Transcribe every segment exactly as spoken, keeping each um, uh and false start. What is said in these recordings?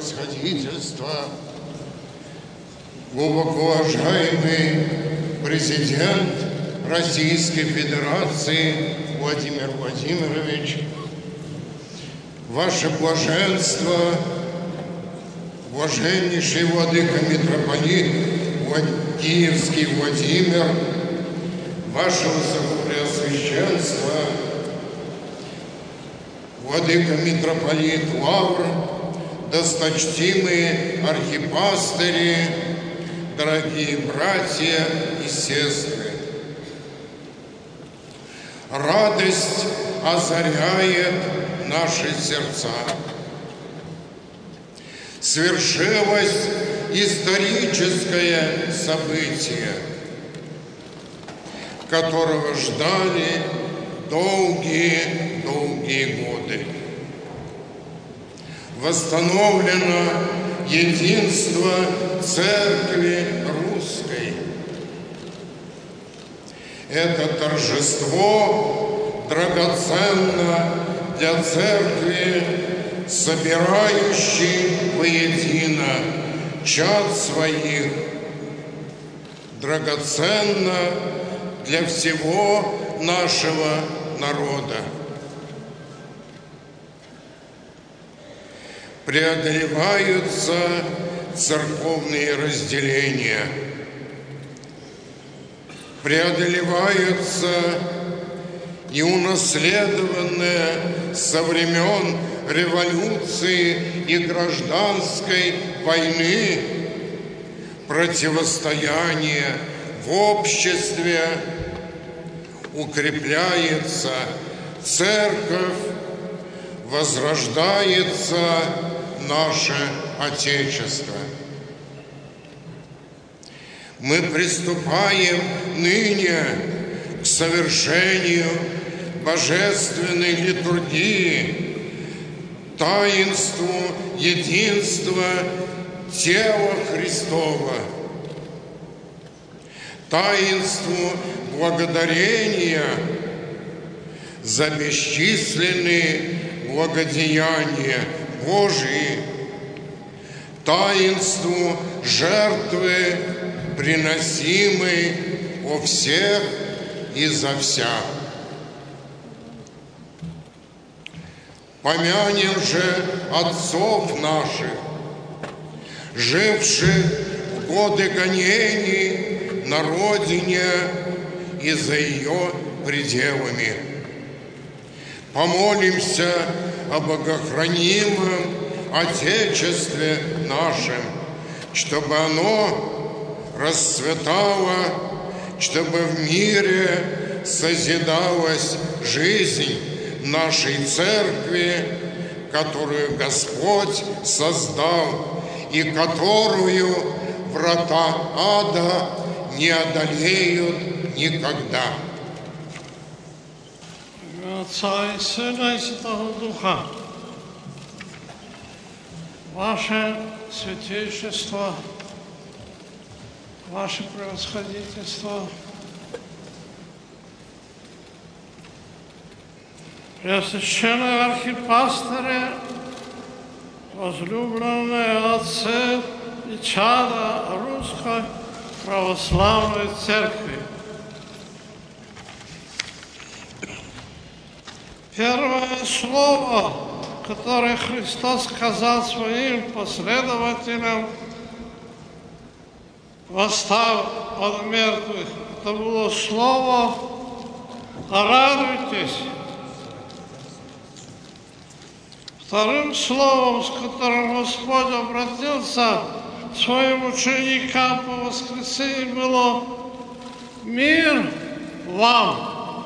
превосходительство, глубоко уважаемый президент Российской Федерации Владимир Владимирович, Ваше Блаженство, блаженнейший владыка митрополит Киевский Владимир, Ваше Высокопреосвященство, владыка митрополит Лавр, досточтимые архипастыри, дорогие братья и сестры. Радость озаряет наши сердца. Свершилось историческое событие, которого ждали долгие-долгие годы. Восстановлено единство Церкви Русской. Это торжество драгоценно для Церкви, собирающей воедино чад своих, драгоценно для всего нашего народа. Преодолеваются церковные разделения, преодолеваются и унаследованное со времен революции и гражданской войны противостояние в обществе, укрепляется церковь, возрождается наше Отечество. Мы приступаем ныне к совершению божественной литургии, таинству единства тела Христова, таинству благодарения за бесчисленные благодеяния Божии, таинству жертвы, приносимой о всех и за вся. Помянем же отцов наших, живших в годы гонений на родине и за ее пределами. Помолимся о богохранимом Отечестве нашем, чтобы оно расцветало, чтобы в мире созидалась жизнь нашей Церкви, которую Господь создал и которую врата ада не одолеют никогда. Отца и Сына и Святого Духа, Ваше Святейшество, Ваше Превосходительство, Преосвященные архипастыри, возлюбленные отцы и чада Русской Православной Церкви. Первое слово, которое Христос сказал своим последователям, восстав от мертвых, это было слово «радуйтесь». Вторым словом, с которым Господь обратился к своим ученикам по воскресенье, было «Мир вам».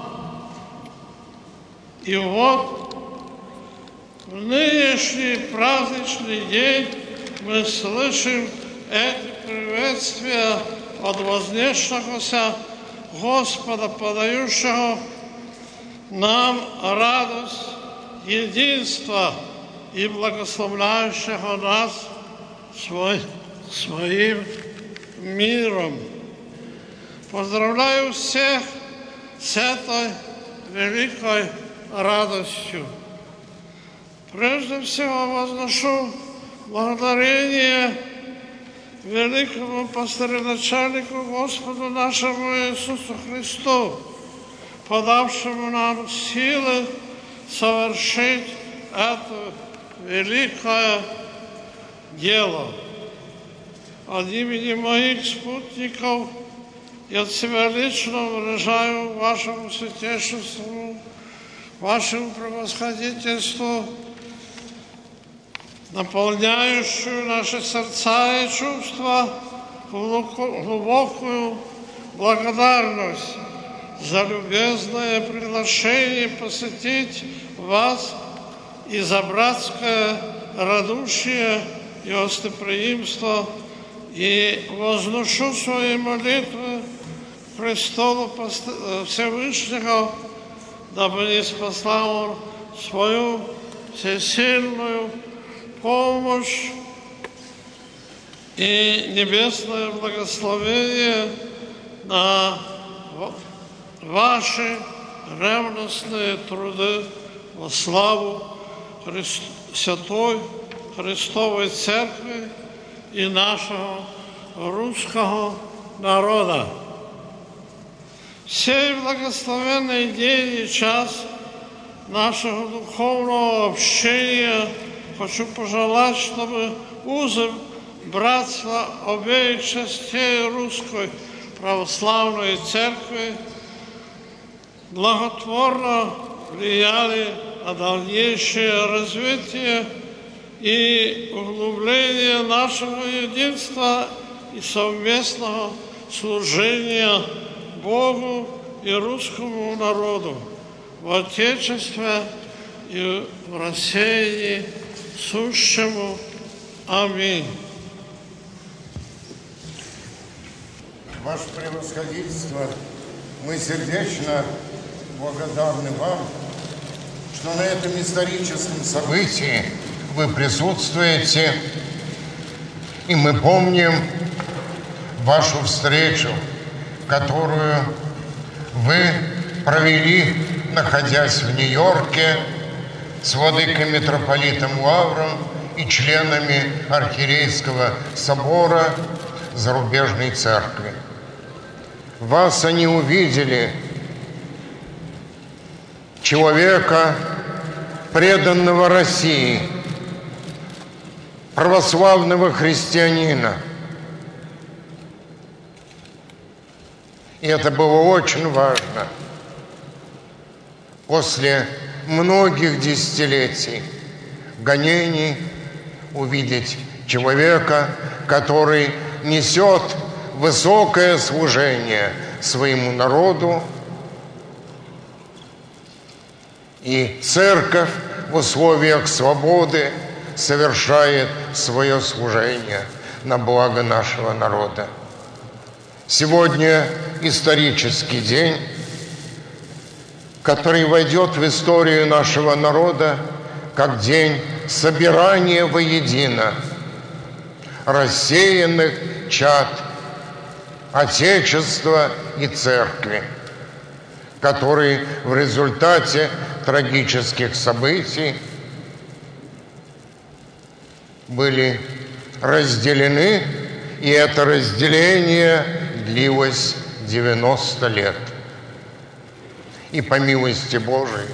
И вот в нынешний праздничный день мы слышим эти приветствия от вознесшегося Господа, подающего нам радость единства и благословляющего нас свой, своим миром. Поздравляю всех с этой великой радостью. Прежде всего возношу благодарение великому пастырю-начальнику Господу нашему Иисусу Христу, подавшему нам силы совершить это великое дело. От имени моих спутников и от себя лично выражаю вашему святейшеству, вашему превосходительству, наполняющую наши сердца и чувства глубокую благодарность за любезное приглашение посетить вас и за братское радушие и гостеприимство, и возношу свои молитвы к престолу Всевышнего, дабы не спасал свою всесильную помощь и небесное благословение на ваши ревностные труды во славу Христ... Святой Христовой Церкви и нашего русского народа. В сей благословенный день и час нашего духовного общения хочу пожелать, чтобы узы братства обеих частей Русской Православной Церкви благотворно влияли на дальнейшее развитие и углубление нашего единства и совместного служения Богу и русскому народу в Отечестве и в России сущему. Аминь. Ваше превосходительство, мы сердечно благодарны вам, что на этом историческом событии вы присутствуете, и мы помним вашу встречу, которую вы провели, находясь в Нью-Йорке, с владыкой-митрополитом Лавром и членами Архиерейского собора Зарубежной Церкви. Вас они увидели, человека, преданного России, православного христианина. И это было очень важно. После многих десятилетий гонений увидеть человека, который несет высокое служение своему народу, и церковь в условиях свободы совершает свое служение на благо нашего народа. Сегодня исторический день, который войдет в историю нашего народа как день собирания воедино рассеянных чад Отечества и Церкви, которые в результате трагических событий были разделены, и это разделение длилось девяносто лет. И по милости Божией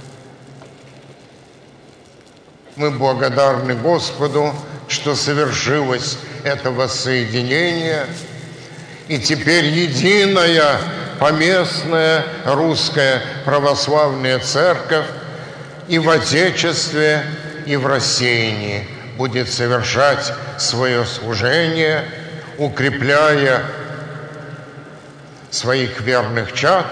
мы благодарны Господу, что совершилось это воссоединение, и теперь единая поместная русская православная церковь и в Отечестве, и в рассеянии будет совершать свое служение, укрепляя своих верных чад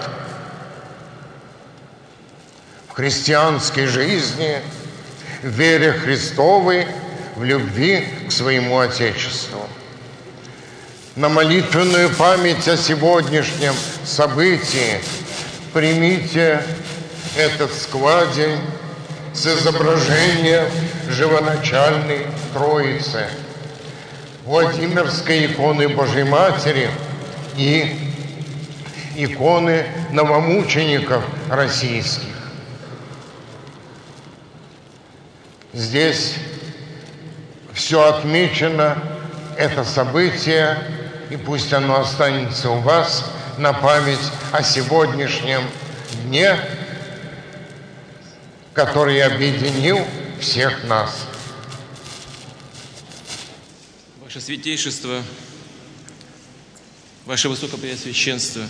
в христианской жизни, в вере Христовой, в любви к своему Отечеству. На молитвенную память о сегодняшнем событии примите этот складень с изображением живоначальной Троицы, Владимирской иконы Божьей Матери и иконы новомучеников российских. Здесь все все отмечено, это событие, и пусть оно останется у вас на память о сегодняшнем дне, который объединил всех нас. Ваше Святейшество, Ваше Высокопреосвященство,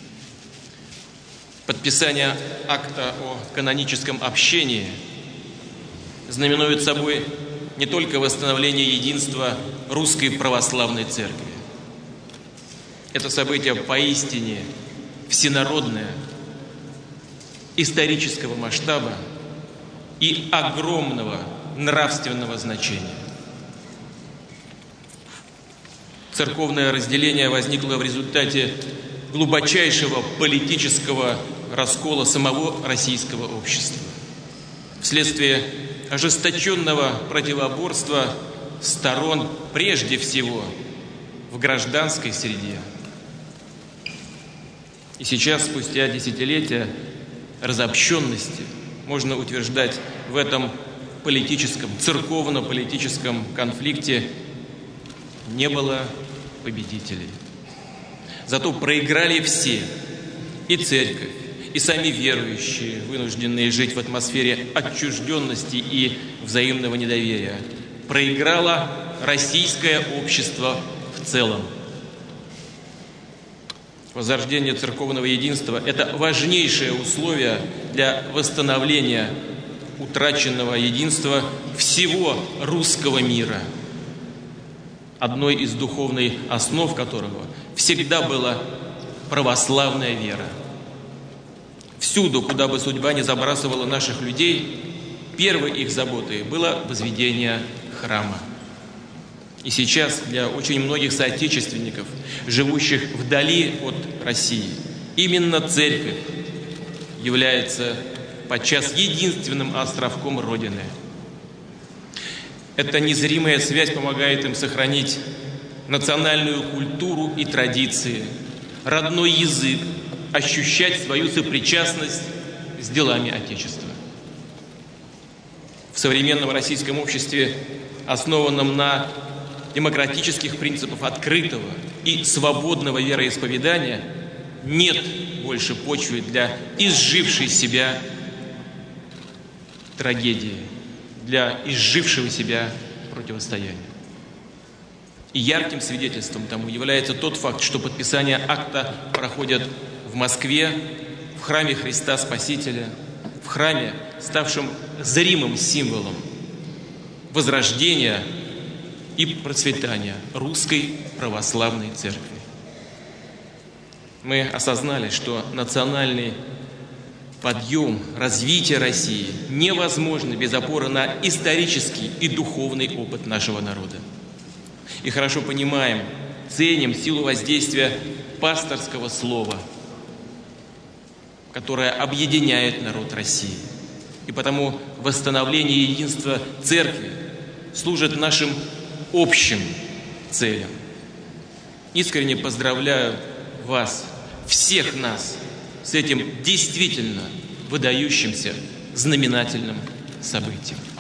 подписание акта о каноническом общении знаменует собой не только восстановление единства Русской Православной Церкви. Это событие поистине всенародное, исторического масштаба и огромного нравственного значения. Церковное разделение возникло в результате глубочайшего политического раскола самого российского общества, вследствие ожесточенного противоборства сторон прежде всего в гражданской среде. И сейчас, спустя десятилетия разобщенности, можно утверждать, в этом политическом, церковно-политическом конфликте не было победителей. Зато проиграли все, и церковь, и сами верующие, вынужденные жить в атмосфере отчужденности и взаимного недоверия. Проиграло российское общество в целом. Возрождение церковного единства – это важнейшее условие для восстановления утраченного единства всего русского мира, одной из духовных основ которого всегда была православная вера. Всюду, куда бы судьба не забрасывала наших людей, первой их заботой было возведение храма. И сейчас для очень многих соотечественников, живущих вдали от России, именно церковь является подчас единственным островком Родины. Эта незримая связь помогает им сохранить национальную культуру и традиции, родной язык, ощущать свою сопричастность с делами Отечества. В современном российском обществе, основанном на демократических принципах открытого и свободного вероисповедания, нет больше почвы для изжившей себя трагедии, для изжившего себя противостояния. И ярким свидетельством тому является тот факт, что подписание акта проходит в Москве, в храме Христа Спасителя, в храме, ставшем зримым символом возрождения и процветания Русской Православной Церкви. Мы осознали, что национальный подъем, развитие России невозможно без опоры на исторический и духовный опыт нашего народа. И хорошо понимаем, ценим силу воздействия пасторского слова, которое объединяет народ России. И потому восстановление единства Церкви служит нашим общим целям. Искренне поздравляю вас, всех нас, с этим действительно выдающимся знаменательным событием.